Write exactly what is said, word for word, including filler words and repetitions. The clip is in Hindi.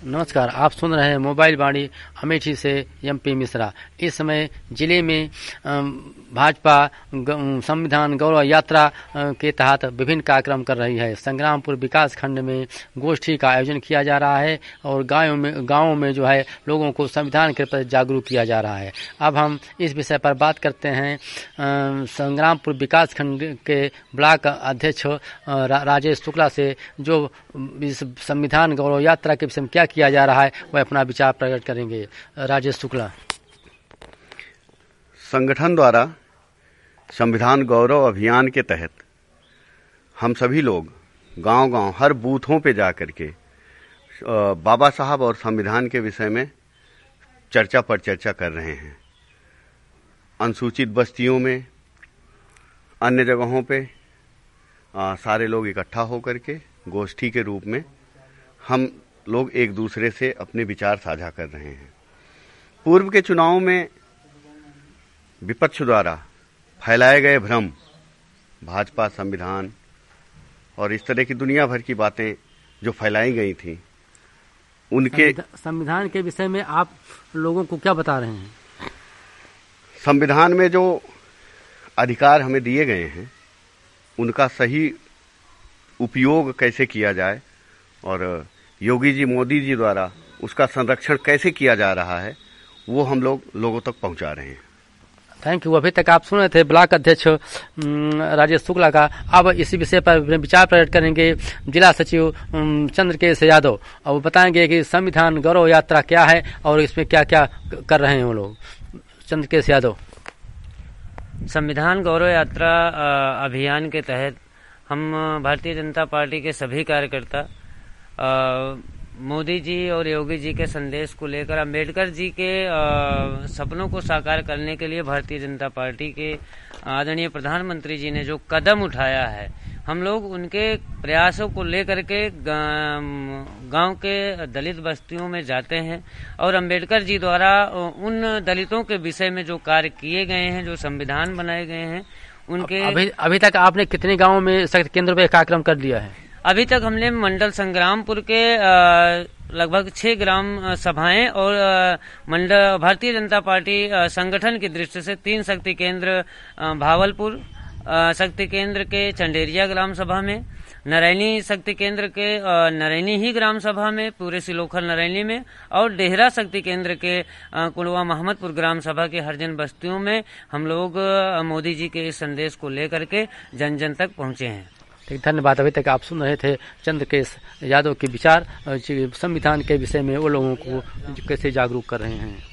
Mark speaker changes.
Speaker 1: नमस्कार, आप सुन रहे हैं मोबाइल वाणी अमेठी से एमपी मिश्रा। इस समय जिले में भाजपा संविधान गौरव यात्रा के तहत विभिन्न कार्यक्रम कर रही है। संग्रामपुर विकास खंड में गोष्ठी का आयोजन किया जा रहा है और गांवों में गांवों में जो है लोगों को संविधान के प्रति जागरूक किया जा रहा है। अब हम इस विषय पर बात करते हैं संग्रामपुर विकास खंड के ब्लॉक अध्यक्ष रा, राजेश शुक्ला से, जो इस संविधान गौरव यात्रा के विषय में क्या किया जा रहा है वह अपना विचार प्रकट करेंगे। राजेश शुक्ला।
Speaker 2: संगठन द्वारा संविधान गौरव अभियान के तहत हम सभी लोग गांव-गांव हर बूथों पे जाकर के बाबा साहब और संविधान के विषय में चर्चा पर चर्चा कर रहे हैं। अनुसूचित बस्तियों में, अन्य जगहों पे आ, सारे लोग इकट्ठा होकर के गोष्ठी के रूप में हम लोग एक दूसरे से अपने विचार साझा कर रहे हैं। पूर्व के चुनाव में विपक्ष द्वारा फैलाए गए भ्रम, भाजपा संविधान और इस तरह की दुनिया भर की बातें जो फैलाई गई थी, उनके
Speaker 1: संविधान के विषय में आप लोगों को क्या बता रहे हैं?
Speaker 2: संविधान में जो अधिकार हमें दिए गए हैं उनका सही उपयोग कैसे किया जाए और योगी जी, मोदी जी द्वारा उसका संरक्षण कैसे किया जा रहा है, वो हम लोग लोगों तक पहुंचा रहे हैं।
Speaker 1: Thank you. अभी तक आप सुन रहे थे ब्लॉक अध्यक्ष राजेश शुक्ला का। अब इसी विषय पर विचार प्रकट करेंगे जिला सचिव चंद्रकेश यादव। अब वो बताएंगे कि संविधान गौरव यात्रा क्या है और इसमें क्या क्या कर रहे हैं वो लोग। चंद्रकेश यादव।
Speaker 3: संविधान गौरव यात्रा अभियान के तहत हम भारतीय जनता पार्टी के सभी कार्यकर्ता मोदी जी और योगी जी के संदेश को लेकर अम्बेडकर जी के आ, सपनों को साकार करने के लिए भारतीय जनता पार्टी के आदरणीय प्रधानमंत्री जी ने जो कदम उठाया है, हम लोग उनके प्रयासों को लेकर के गांव के दलित बस्तियों में जाते हैं और अम्बेडकर जी द्वारा उन दलितों के विषय में जो कार्य किए गए हैं, जो संविधान बनाए गए हैं, उनके
Speaker 1: अभी अभी तक आपने कितने गाँवों में शक्ति केंद्र पे कार्यक्रम कर दिया है?
Speaker 3: अभी तक हमने मंडल संग्रामपुर के लगभग छह ग्राम सभाएं और मंडल भारतीय जनता पार्टी संगठन की दृष्टि से तीन शक्ति केंद्र भावलपुर शक्ति केंद्र के चंडेरिया ग्राम सभा में, नरैनी शक्ति केंद्र के नरैनी ही ग्राम सभा में, पूरे सिलोखल नरैनी में, और डेहरा शक्ति केंद्र के कुड़वा महमदपुर ग्राम सभा के हरजन बस्तियों में हम लोग मोदी जी के इस संदेश को लेकर के जन जन तक पहुंचे हैं।
Speaker 1: धन्यवाद। अभी तक आप सुन रहे थे चंद्रकेश यादव के विचार संविधान के विषय में वो लोगों को कैसे जागरूक कर रहे हैं।